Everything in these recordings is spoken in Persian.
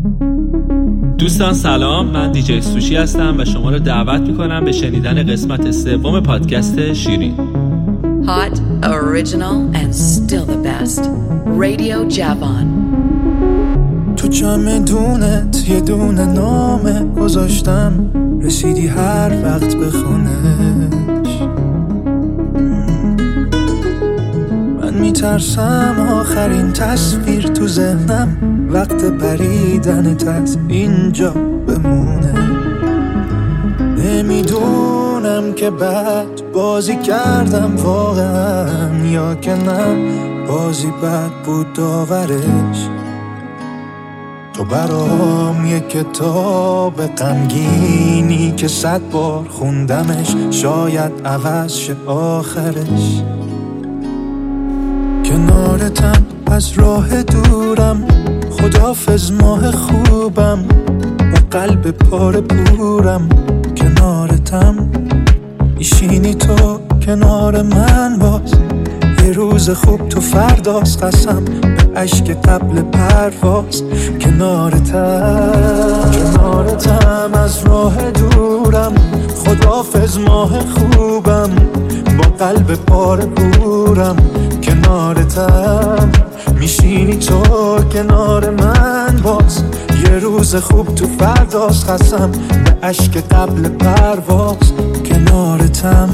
دوستان سلام، من دیجی سوشی هستم و شما رو دعوت میکنم به شنیدن قسمت سوم پادکست شیرین. Hot, original and still the best. Radio Javan. تو چمدونت یه دونه نامه گذاشتم، رسیدی هر وقت بخونش. من میترسم آخرین تصویر تو ذهنم وقت پریدنت از اینجا بمونه. نمیدونم که بد بازی کردم واقعا یا که نه بازی بد بود داورش. تو برام یه کتاب غمگینی که 100 بار خوندمش، شاید عوض شه آخرش. کنارتم از راه دورم، خداحافظ ماه خوبم، با قلب پاره پورم. کنارتم میشینی تو کنار من، باز یه روز خوب تو فرداست، قسم به عشق قبل پرواز. کنارتم از راه دورم، خداحافظ ماه خوبم، با قلب پاره پورم. کنارتم میشینی تو کنار من، باز یه روز خوب تو فرداست، قسم به عشق قبل پرواز. کنارتم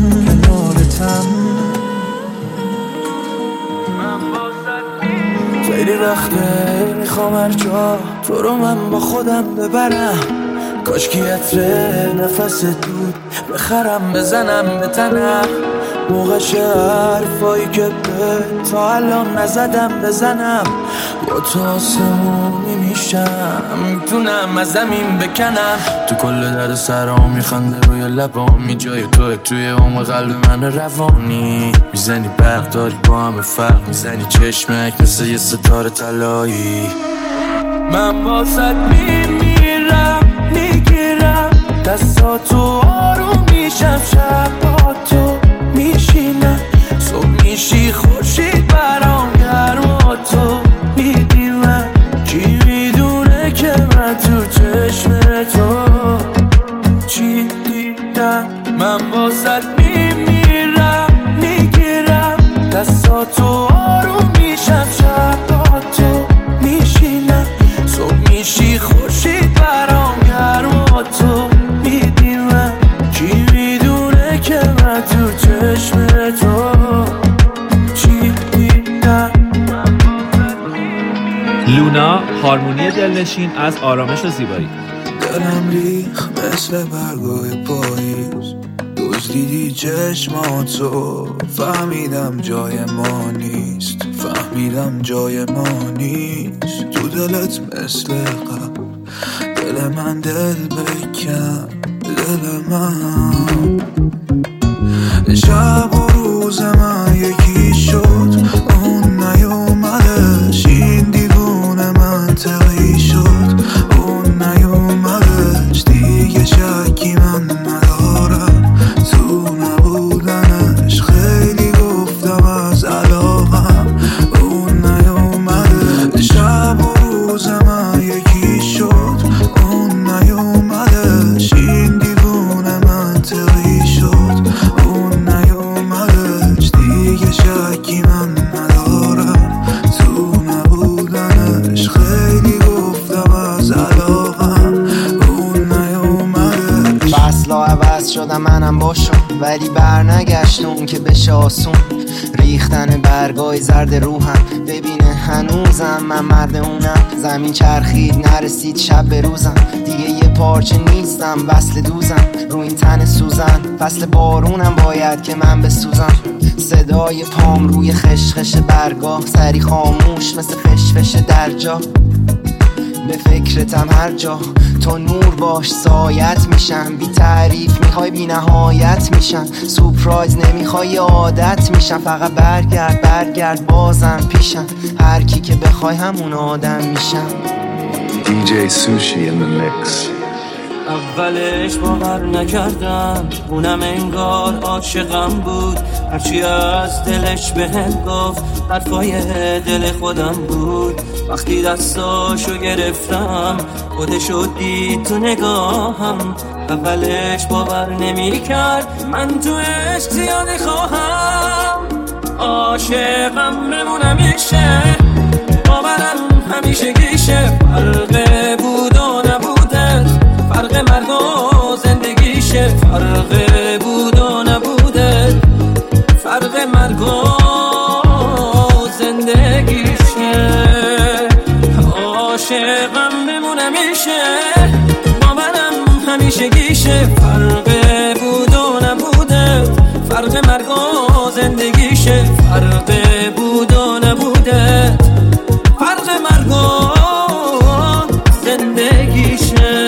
خیلی وقته میخوام هر جا تو رو من با خودم ببرم، کاش که عطر نفس دود بخرم بزنم به تنم. موقعش حرفایی که به تا الان نزدم بزنم، با تو آسمونی میشم، میتونم از زمین بکنم. تو کل در سرام میخنده روی لبامی، جای توی عمق قلب من روانی. میزنی برق داری با همه فرق، میزنی چشمک مثل یه ستاره طلایی. من واسط میمیرم، میگیرم دستاتو آروم میشم، شب با تو میشینم، صبح میشی خورشید برام گرم و تو میدیمم. کی میدونه که من تو چشم تو چی دیدم. من واسط میمیرم، میگیرم دستاتو آروم میشم، شب با تو میشینم، صبح میشی خورشید برام گرم و تو میدیمم. کی میدونه که من تو چشم تو چی دیدم. لونا، هارمونی دلنشین از آرامش و زیبایی. دلم ریخ مثل برگای پاییز، دزدیدی چشماتو، فهمیدم جای ما نیست، تو دلت مثل قبل، دل من دل بکن، دل من. شب و روز من یکی شد، اون نیومدش، این دیوونه منطقی شد، اون نیومدش، دیگه شکی من ندارم تو نبودنش. خیلی گفتم از علاقم، اون نیومدش. شب و روز من یکی شد، اون نیومدش، این دیوونه منطقی شد، اون نیومدش، دیگه شکی من ندارم تو نبودنش. خیلی گفتم از علاقم، اون نیومدش. فصلا عوض شدم منم باشم، ولی برنگشت اون که بشه آسون. ریختن برگای زرد روحم، ببینه هنوزم من مرد اونم. زمین چرخید نرسید شب به روزم، دیگه یه پارچه نیستم وصل دوزم. رو این تن سوزن فصل بارونم، باید که من بسوزم. صدای پام روی خشخش برگاه، سری خاموش مثل خشفش درجا. به فکرتم هر جا، تو نور باش سایت میشم. بی تعریف میخوای بی نهایت میشم، سورپرایز نمیخوای عادت میشم. فقط برگرد بازم پیشم، هر کی که بخوای همون آدم میشم. DJ Sushi in the mix. اولش باور نکردم، اونم انگار عاشقم بود. هرچی از دلش بهم گفت حرفای دل خودم بود. وقتی دستاشو گرفتم خودشو دید تو نگاهم. اولش باور نمی کرد من تو عشق زیادی خواهم. عاشقم بمونم میشه، باورم همیشه گیشه. فرق بود و نبوده، فرق مرگ و زندگیشه. فرق بود و نبوده، فرق مرگ و زندگیشه. عاشقم بمونم میشه، باورم همیشه گیشه. فرق بود و نبوده، فرق مرگ و زندگیشه. فرق بود و نبوده، فرق مرگ و زندگیشه.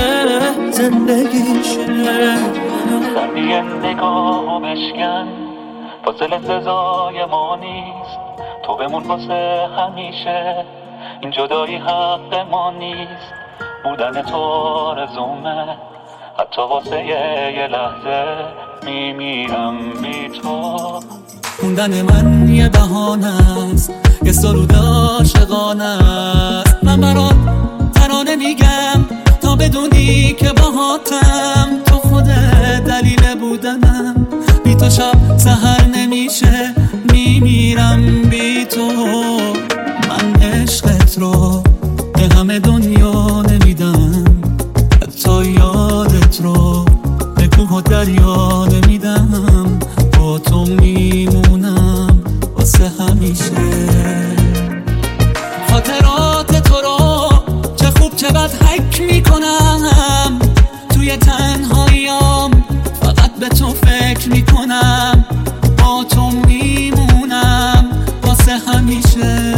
زندگیشه. یه نگاهو بشکن، فاصله سزای ما نیست. تو بمون واسه همیشه، این جدایی حق ما نیست. بودن تو آرزومه، حتی واسه یه لحظه میمیرم بی تو. موندن من یه بهانه است، یه سرود عاشقانه است. من برات ترانه میگم تا بدونی که باهاتم. تو خودت دلیل بودنم، بی تو شب سحر نمیشه، میمیرم بی تو. من عشقت رو به همه دنیا نمیدم، حتی یادت رو به کوه و دریا نمیدم. با تو میمونم واسه همیشه. خاطرات تو رو چه خوب چه بد حک میکنم. توی تنهاییام فقط به تو فکر میکنم. با تو میمونم واسه همیشه.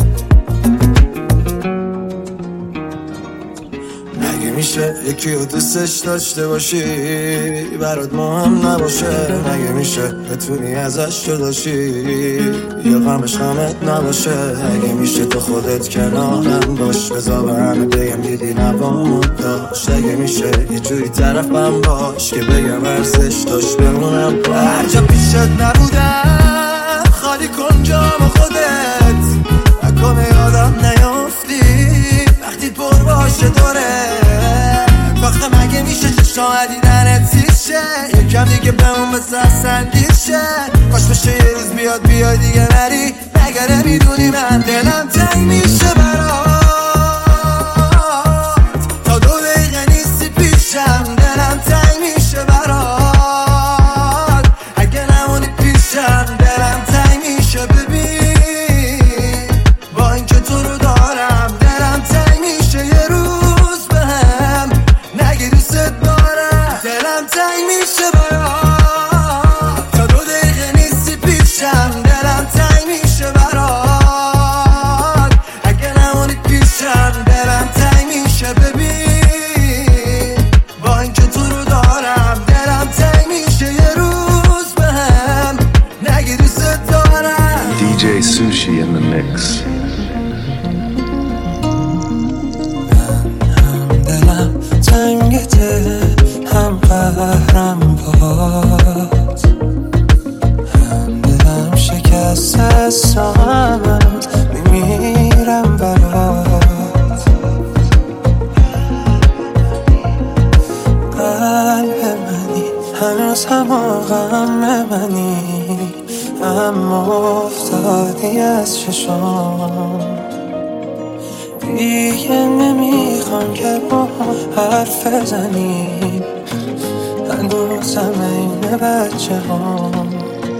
مگه میشه یکی رو دوستش داشته باشی برات مهم نباشه؟ مگه میشه بتونی ازش جداشی یا غمش غمت نباشه؟ مگه میشه تو خودت کنارم باش، بذار به همه بگم دیدی نبامون داشت؟ مگه میشه یه جوری طرفم باش که بگم ارزش داشت بمونم؟ هر جا پیشت نبودم خالی کن جام خودت، نکنه یادم نیافتی وقتی پر باشه دوره. وقت مگه میشه چشم دیدنت زیشه، یکم دیگه بمون مثل اصلا دیر شه. کاش بشه یه روز بیای دیگه نری، مگه نمیدونی من دلم تنگ میشه برات. تا 2 دقیقه نیستی پیشم دلم تنگ میشه برات. اگه نمونی پیشم دلم تنگ میشه. ببین با اینکه تو رو دارم دلم تنگ میشه. یه روز بهم نگی دوست دارم، دلم تنگ میشه برات. تا 2 دقیقه نیستی پیشم دلم تنگ میشه برات. اگه نمونی پیشم دلم تنگ میشه. ببین با اینکه تو رو دارم دلم تنگ میشه. یه روز بهم نگی دوست دارم. DJ Sushi in the mix. دلم تنگته هم قهرم باد، هم دلم شکست از سامت میمیرم برات. قلب منی هنوز هم غم منی، اما افتادی از چشام. دیگه نمیخوام که با هم حرف بزنیم، هنوزم این بچه هم.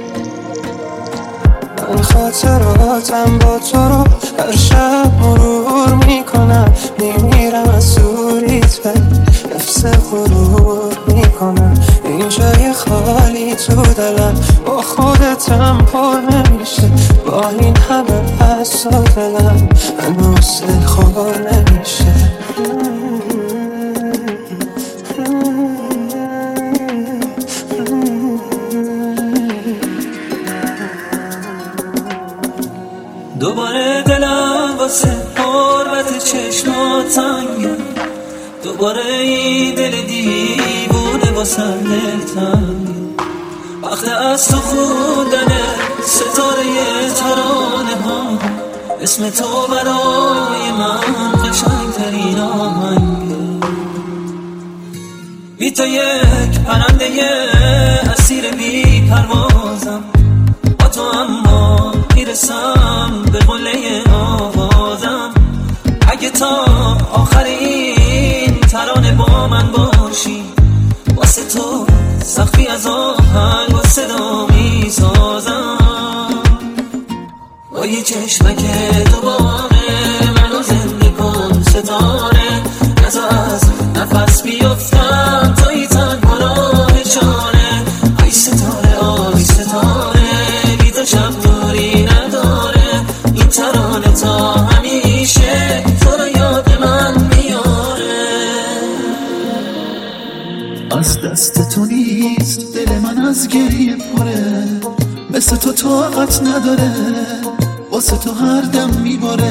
من خاطراتم با تو رو هر شب مرور میکنم. میمیرم از سوریت به حفظ غرور میکنم. این جای خالی تو دلم با خودتم پر نمیشه. با این همه پس و دلم هنوز خور نمیشه. دوباره دلم واسه حرمت چشمات تنگه. دوباره این دل دیوونه واسه تنگ وقت از تو خوندن ستاره ترانه ها اسم تو برای من قشنگترین آهنگه بی تو یک پرنده اسیر بی پروازم با تو اما میرسم به قله آوازم اگه تا آخر این ترانه با من باشی واسه تو سخفی از آهنگ و صدا میسازم با یه چشمک دوباره منو زنده کن ستاره نزا از نفس بیفتم توی تنها راه چاره آی ستاره بی تو شب دوری نداره این ترانه تا همیشه تو رو یاد من میاره از دست تو نیست دل من از گریه پره مثل تو طاقت نداره واسه تو هر دم میباره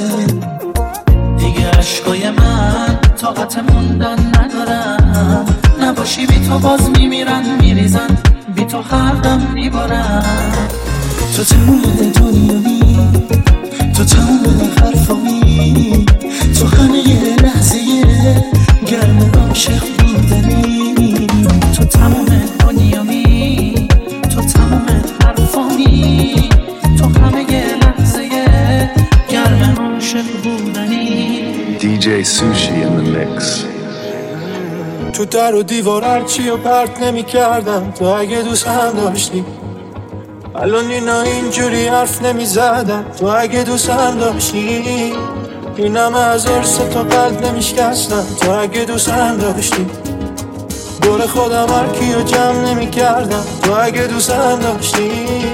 دیگه عشقای من طاقت موندن ندارم نباشی بی تو باز میمیرن میریزن بی تو هر دم میبارن تو تموم دنیایی تو تموم حرفایی تو همه یه لحظه گرم عاشق بودنی تو تموم دنیایی تو تموم حرفایی تو همه یه لحظه گرم عاشق بودنی DJ Sushi in the mix. تو در و دیوار هرچی و پرت نمی کردم تو اگه دوست هم داشتی الان اینا اینجوری حرف نمی زدم تو اگه دوست هم داشتی اینم از ارس تو قلب نمی شکستم تو اگه دوست هم داشتی دور خودم هرکی رو جمع نمی کردم تو اگه دوست هم داشتی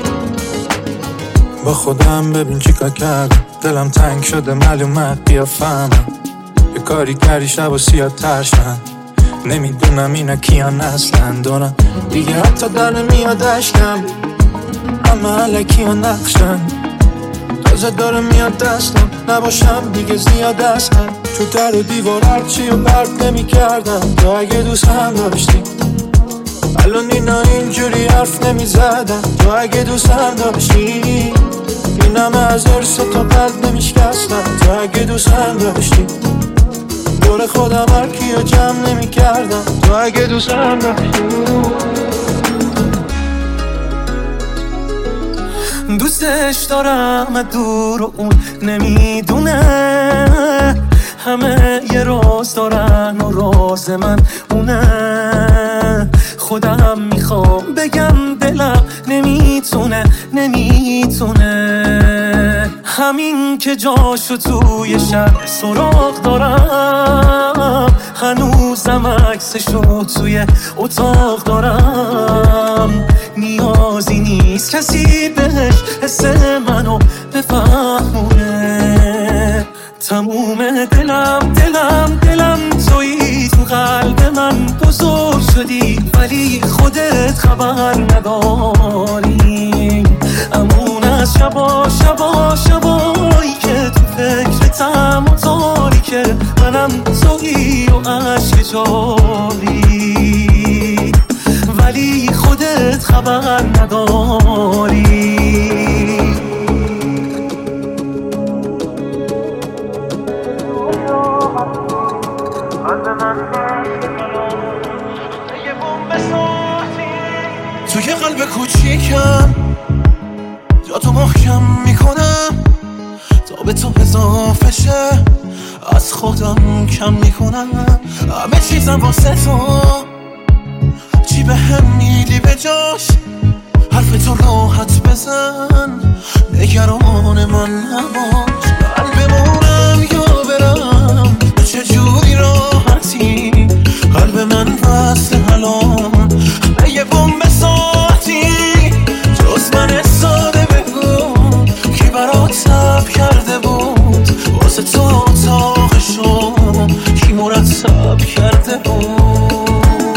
با خودم ببین چی کار کردم دلم تنگ شده معلومت بیا فهمم یه کاری کردی شب و سیاه ترشن نمیدونم اینا کیان اصلا دارم دیگه حتی در نمیاد اشکم اما علکی ها نقشن تازه داره میاد دستم نباشم دیگه زیاد هستم تو در و دیوار هرچی و پرت نمی کردم تو اگه دوست هم داشتی الان اینا اینجوری حرف نمی زدم تو اگه دوست هم داشتی اینم از ارس تو قلب نمی شکستم تو اگه دوست هم داشتی دور خودم هرکی رو جمع نمی کردم تو اگه دوست هم داشتی دوستش دارم دور و اون نمیدونه همه یه راز دارن و راز من اونه خودم میخوام بگم دلم نمیتونه همین که جاشو توی شب سراغ دارم هنوزم عکسشو توی اتاق دارم نیازی نیست کسی بهش حس منو بفهمونه تموم دلم تویی تو قلب من بزرگ شدی ولی خودت خبر نداری امون از شبایی که تو فکرتم و تاریکه منم تویی و عشق جاری ولی خودت خبر نداری توی قلب کوچیکم جا تو محکم میکنم تا به تو اضافه شه از خودم کم میکنم همه چیزم واسه تو چی به هم میلی به جاش حرف تو راحت بزن نگران من نباش قلبمونم یا برم چجوری راحتی قلب من وصل الان یه بمب ساعتی جز من ساده بگو کی برات تب کرده بود واسه تو اتاقشو کی مرتب کرده بود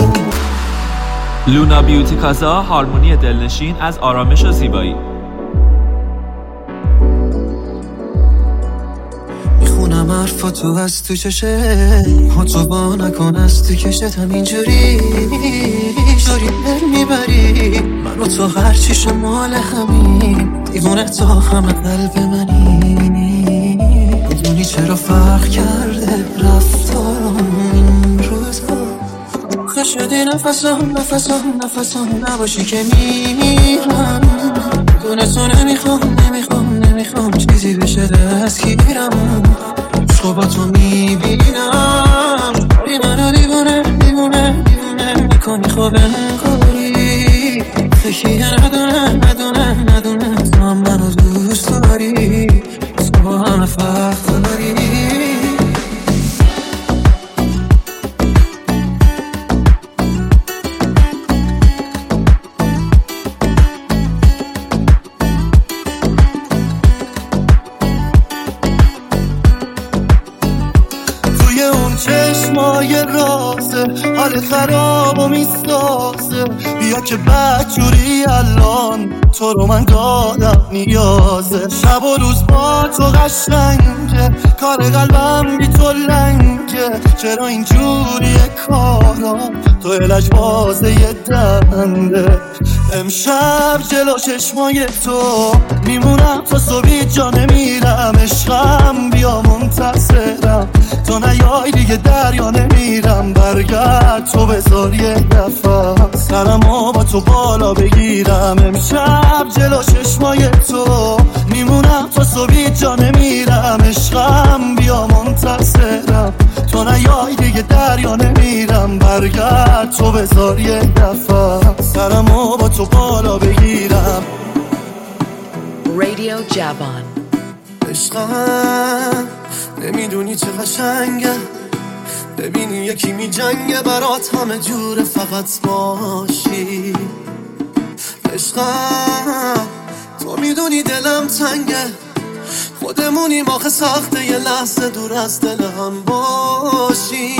لونا بیوتی کازا هارمونی دلنشین از آرامش و زیبایی میخونم حرفا تو از تو چشه ها تو با نکن از تو کشتم اینجوری جوری پر میبری منو تو هرچی شمال همین دیوونه تا همه قلب منی میدونی چرا فرق کرده رفتارم این روزا آخه شدی نفسم نباشی که میمیرم بدون تو نمیخوام چیزی بشه دستگیرم عشق با تو میبینم داری منو دیوونه میکنی خوب انگاری خیلیه ندونه تو هم منو دوست داری تو همه فرق داری چشمای رازه حال خراب و میسازه بیا که بدجوری الان تو رو من دادم نیازه شب و روز با تو قشنگه کار قلبم بی تو لنگه چرا اینجوریه کارا تو علج بازه یه دنده امشب جلو چشمای تو میمونم تا صبحی جا نمیرم عشقم بیا منتظرم تو نیای دیگه دریا نمیرم برگرد تو بذار یه دفعه سرمو با تو بالا بگیرم امشب جلو چشمای تو میمونم تا صبحی جا نمیرم عشقم بیا منتظرم تو نیای دیگه دریا نمیرم برگرد تو بذار یه دفعه سرمو با تو بالا بگیرم Radio Javon. عشقم نمیدونی چه قشنگه ببینی یکی می جنگه برات همه جوره فقط باشی عشقم تو میدونی دلم تنگه خودمونیم آخه سخته یه لحظه دور از دل هم باشی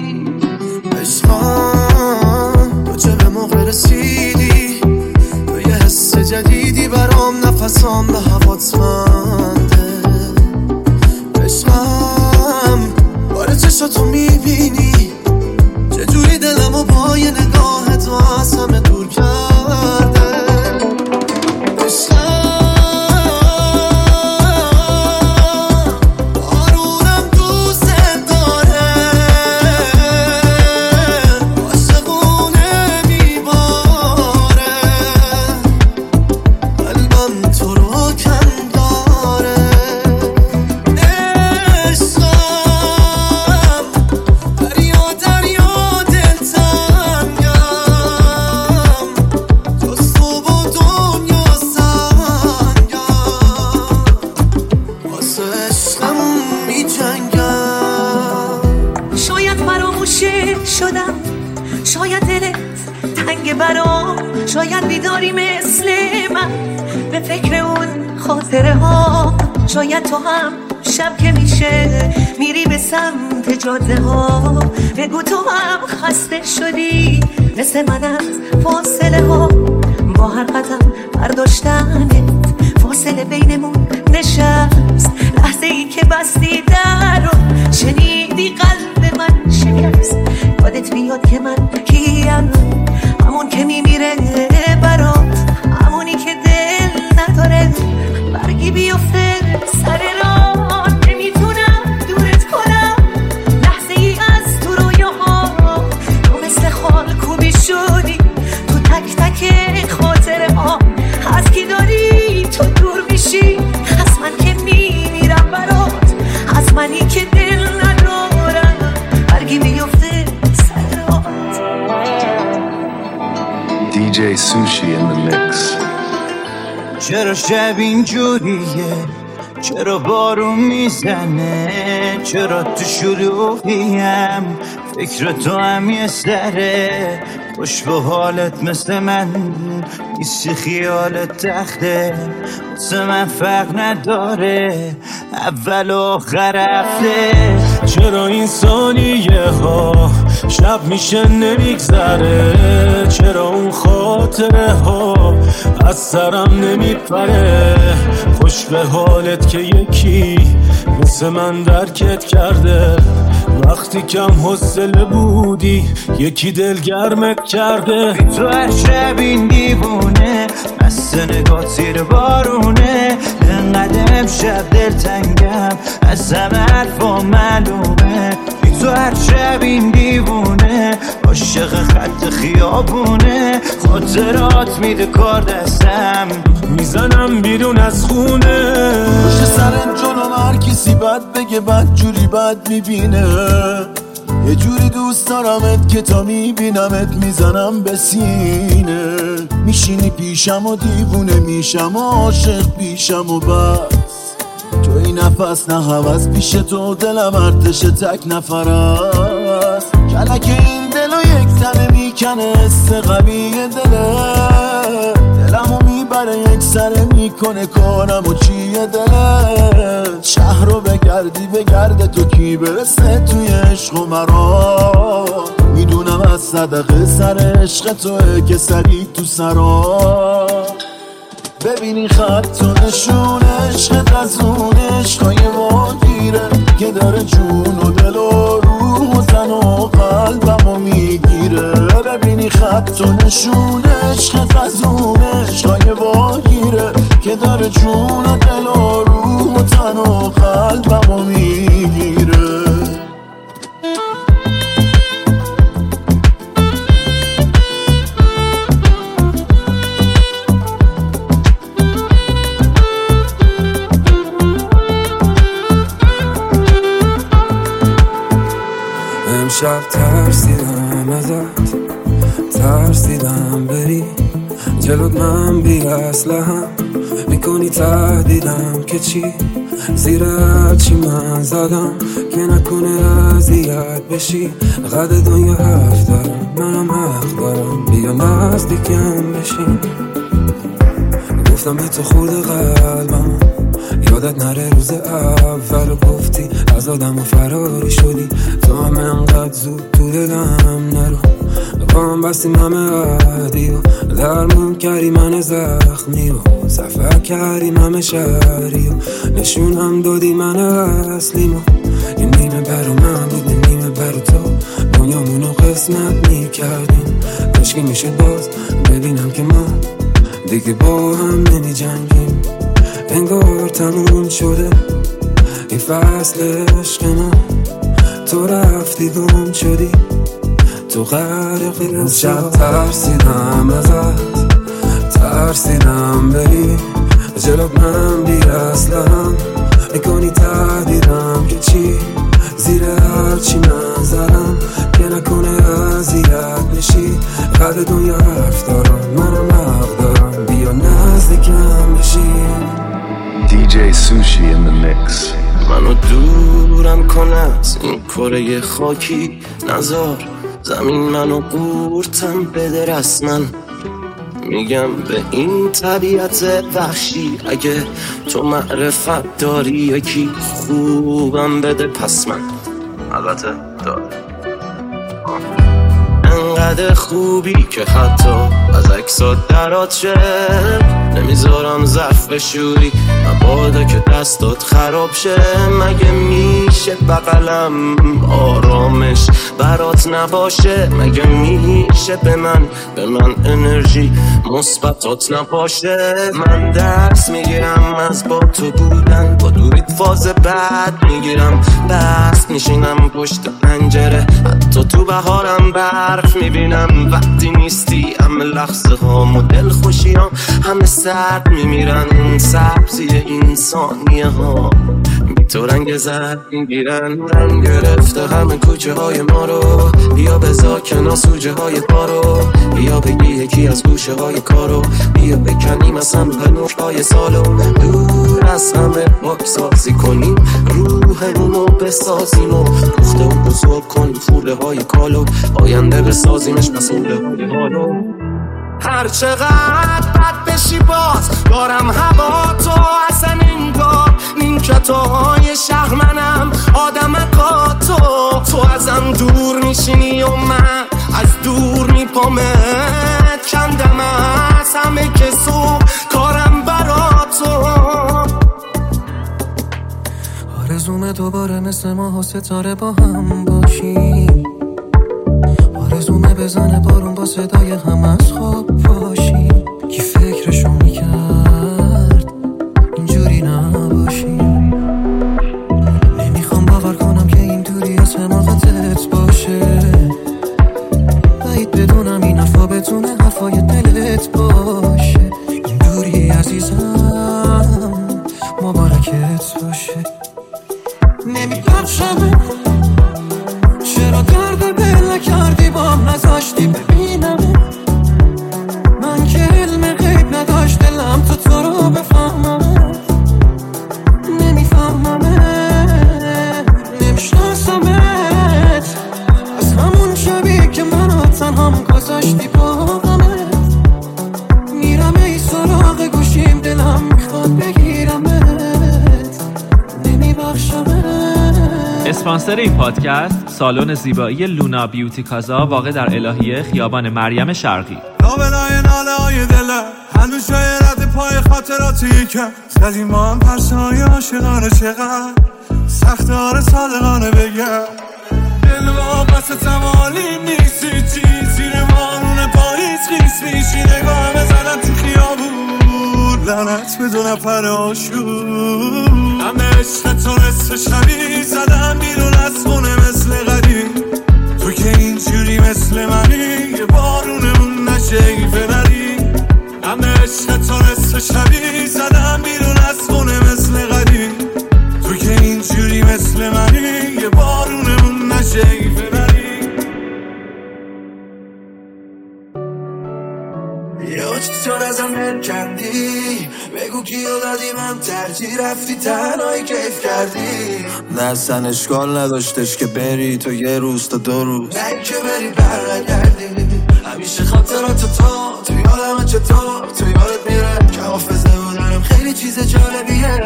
عشقم تو چه به موقع رسیدی تو یه حس جدیدی برام نفسام به هوات منده عشقم باره چشاتو میبینی چجوری دلمو با یه نگاه تو از همه دور کرده عشقم بارونم دوست داره عاشقونه میباره قلبم تو رو کم داره شاید دلت تنگ برام شاید بیداری مثل من به فکر اون خاطره ها شاید تو هم شب که میشه میری به سمت جاده ها بگو تو هم خسته شدی مثل من از فاصله ها با هر قدم برداشتنت فاصله بینمون نشست لحظه ای که بستی در رو شنیدی قلب من شکست یادت بیاد که من کیم همون که میمیره برات همونی که دل نداره برگی بیفته سر راه نمیتونم دورت کنم لحظه ای از تو رویاها تو مثل خال کوبی شدی تو تک تک خاطره ها از کی داری تو دور میشی از من که میمیرم برات از منی که دل ندارم برگی بیفته DJ Sushi in the mix. چرا شب اینجوریه چرا بارون میزنه چرا تو شلوغیم فکر تو هم یه سره خوش به حالت مثل من نیستی خیالت تخته واسه من فرق نداره اول و آخر هفته چرا این ثانیه ها شب میشه نمیگذره؟ چرا اون خاطره ها از سرم نمیپره؟ خوش به حالت که یکی مثل من درکت کرده، وقتی کم حوصله بودی یکی دلگرمت کرده. تو هر شب این دیوونه مست نگاه زیر بارونه، انقدر امشب دلتنگم از همه حرفا معلومه. تو هر شب این دیوونه عاشق خط خیابونه، خاطرات میده کار دستم میزنم بیرون از خونه. پشت سرم جلوم هر کسی بد بگه بد جوری بد میبینه، یه جوری دوست دارمت که تا میبینمت میزنم به سینه. میشینی پیشم و دیوونه میشم و عاشق پیشم و بس، تو این نفس نه هوس پیش تو دلم ارتش تک نفر است. کلک این دلو یک تنه میکنه حس قوی دله، دلمو میبره یک سره میکنه کارم و چیه دله. شهر رو بگردی بگرده تو کی برسه توی عشق و مرا، میدونم از صدقه سر عشق توه که سری تو سرا. ببینی خط و نشون عشقت از اون عشقای واگیره که داره جون و دل و روح و زن و قلبمو میگیره. ببینی خط و نشون عشقت از اون عشقای واگیره که داره جون و دل و روح و تن و قلبمو میگیره. امشب ترسیدم ازت، ترسیدم بری جلوت، من بی اسلحه‌ام میکنی تهدیدم که چی؟ زیر هرچی من زدم که نکنه اذیت بشی. قد دنیا حرف دارم منم حق دارم، بیا نزدیکم بشین. گفتم به تو خورده قلبم یادت نره روز اول گفتی از آدم و فراری شدی، تو هم انقدر زود تو دلم نرو. با هم بستیم همه عهدی و درمون کردی من زخمی و سفر کردیم همه شهری و نشون هم دادی من اصلیم. یه نیمه برا من بود نیمه برا تو، دنیامونو قسمت میکردیم. کاشکی میشد باز ببینم که ما دیگه با هم نمی جنگیم. انگار تموم شده این فصل عشق ما، تو رفتی گم شدی تو غرقی از شب. ترسیدم ازت، ترسیدم بری جلوت، من بی اسلحه‌ام میکنی تهدیدم که چی؟ زیر هرچی من زدم که نکنه اذیت بشی. قد دنیا حرف دارم منم حق دارم، بیا نزدیکم بشی. DJ Sushi in the mix. منو دورم کن از این کره خاکی، نذار زمین منو قورتم بده رسما. میگم به این طبیعت وحشی اگه تو معرفت داری یکی خوبم بده پس من البته داره. انقدر خوبی که حتی از عکسات درات شد، نمیذارم ظرف بشوری مبادا که دستات خراب شه. مگه میشه بغلم آرامش برات نباشه؟ مگه میشه به من انرژی مثبتات نباشه؟ من درس میگیرم از با تو بودن، با دوریت فاز بعد میگیرم بست میشینم پشت پنجره، حتی تو بهارم برف میبینم. وقتی نیستی همه لحظه ها مدل خوشیام همه سرد میمیرن، سبزی این ثانیه ها بی تو رنگ زرد میگیرن. رنگ گرفته همه کوچه های ما رو، بیا بذار کنار سوجه های پا رو، بیا بگی یکی از گوشه های کارو، بیا بکنیم از هم پنوش های سالو. دور از همه پاکسازی کنیم روحمونو بسازیم و پخته و بزرگ کنیم فوله های کالو، آینده بسازیمش مسئوله های حالو. هر چقدر بد بشی باز دارم هوا تو اصلا انگار نیمکتای شهر منم آدمکا تو ازم دور میشینی و من از دور میپامت کندم از همه کسو کارم برا تو آرزومه دوباره مثل ماه و ستاره با هم باشیم آرزومه بزنه بارون با صدای هم از خواب باشیم کی فکرشو میکرد اینجوری نباشیم نمیخوام باور کنم که این دوری از حماقتت باشه باید بدونم این حرفا بتونه حرفای دلت باشه این دوری عزیزم مبارکت باشه نمیپرشمه چرا درد دل کردی بام نذاشتی ببینمه من که علم غیب نداشت دلم تو رو بفهممه نمیفهممه نمیشناسمت از همون شبی که منو تنهام گذاشتی با غمت میرم ای سراغ گوشیم دلم میخواد بگیرمت نمیبخشمت. اسپانسر این پادکست سالن زیبایی لونا بیوتی کازا واقع در الهیه خیابان مریم شرقی. نابلای ناله های دلم هنوز جای رد پای خاطراتی که زدیم ما هم پرسای عاشقانه چقدر سخت آره صادقانه بگم دل واپس تمالیم نیستی چی زیر بارون پاییز خیس میشی نگاه بزنم تو خیابون لعنت به دو نفر آشون همه عشق تو نصف شبی زدم بیرون از خونه مثل قدیم تو که اینجوری مثل منی یه بارونمون نشیفه نری همه عشق تو نصف شبی زدم بیرون از خونه مثل قدیم تو که اینجوری مثل منی یه بارونمون نشیفه نری یا چطور ازم دل کندی بگو کیو دادی من ترجیح رفتی تنهایی کیف کردی نه اصلا اشکال نداشتش که بری تو یه روز تا دو روز نه که بری برنگردی همیشه خاطرات تو یادم چطور تو یادت میره که حافظه بودنم خیلی چیز جالبیه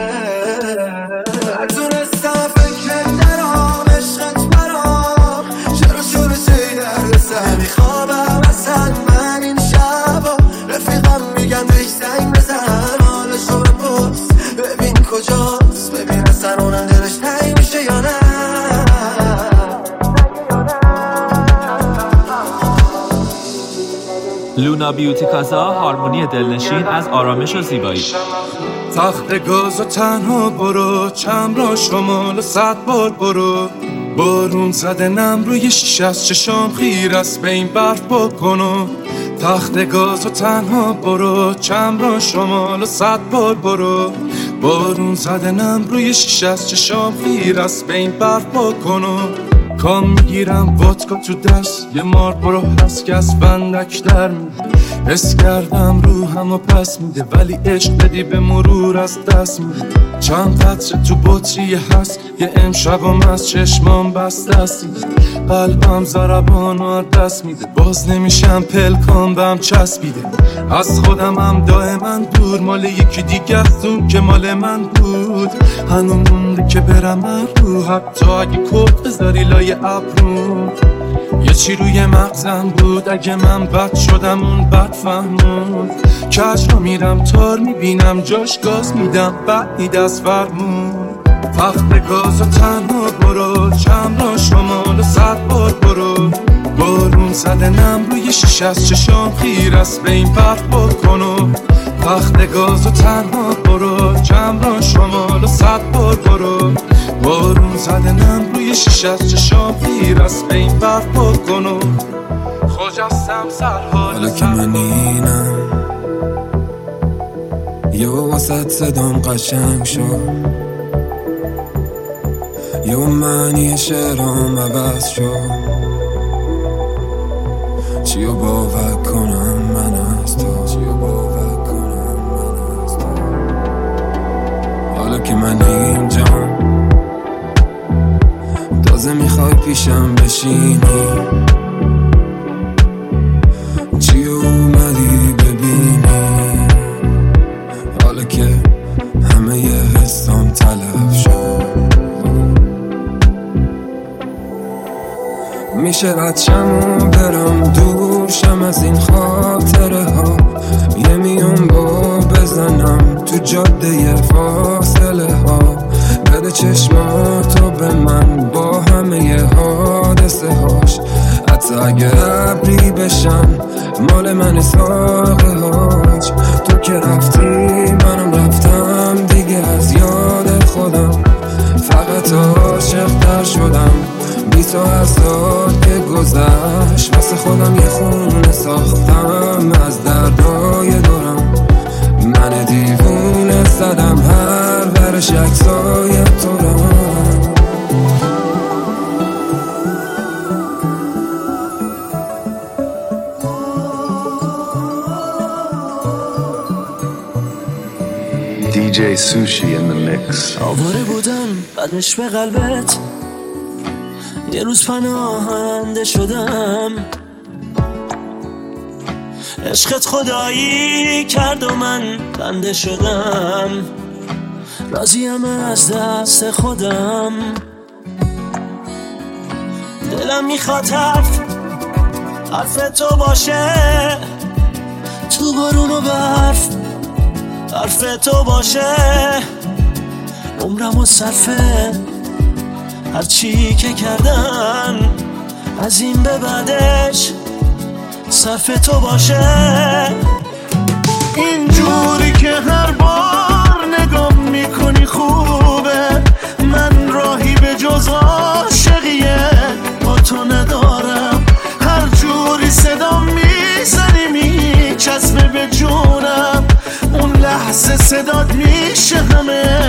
نتونستم فکر نرام عشقت برام چرا شده چه درد سر میخوابم اصلا من این شبا رفیقم میگم بهش زنگ بزن حالشو بپرس ببین کجاست ببین اصلا اونم دلش تنگ میشه یا نه لونا بیوتی کازا هارمونی دلنشین از آرامش و زیبایی. تخت گاز و تنها برو چم را شمال 100 بار برو بارون زده نم روی شیشه از چشام خیر است به این برف بکنو تخت گاز و تنها برو چم را شمال 100 بار برو بارون زده نم روی شیشه از چشام خیر است به این برف بکنو کام میگیرم وادکا تو دست یه مار برو هست که از بندک در میده حس کردم روحم و پس میده ولی عشق بدی به مرور از دست میده چند قطره تو بطری هست یه امشبم از چشمام بسته است قلبم ضربان و دست میده باز نمیشم پلکام بهم چسبیده از خودم هم دائما دور مال یکی دیگه است اون که مال من بود هنوز مونده که برم من رو حتی اگه کت بذاری لای ابرو یه چی روی مغزم بود اگه من بد شدم اون بد فهمون کج رو میرم تار میبینم جاش گاز میدم بد نیدست فرمون تخت گاز و تنها برو چم را شمال 100 بار برو بارون زده نم روی شیشه از چشام خیر است به این برف بکنو تخت گاز و تنها برو چم را شمال 100 بار برو بارون زده نم روی شیشه از چشام خیر است به این برف بکنو خجستم سرحال حالا که من اینم یه واسط صدام قشنگ شد یه معنی شعرام عوض شد چیو باور کنم من از تو چیو باور کنم من از تو حالا که من اینجام تازه میخوای پیشم بشینی چیو اومدی میشه ردشم و برم دورشم از این خاطره ها، یه میون با بزنم تو جاده فاصله ها، بده چشماتو به من با همه حادثه هاش، حتی اگه ابری بشن مال من ساقه هاش. تو که رفتی منم رفتم دیگه از یاد خودم، فقط عاشق در شدم بی تو از سال که گذشت، واسه خودم یه خونه ساختم از دردای دورم، من دیوونه زدم هر ورش عکسای تو رو. DJ Sushi in the mix. آواره بودم بعدش به قلبت، یه روز پناهنده شدم، عشقت خدایی کرد و من بنده شدم، راضیم از دست خودم، دلم میخواد حرف تو باشه، تو بارون و برف حرف تو باشه، عمرم و صرفه هرچی که کردم از این به بعدش صرف تو باشه. اینجوری که هر بار نگام میکنی خوبه، من راهی به جز عاشقیه با تو ندارم، هر جوری صدا میزنی میچسبه به جونم، اون لحظه صدات میشه همه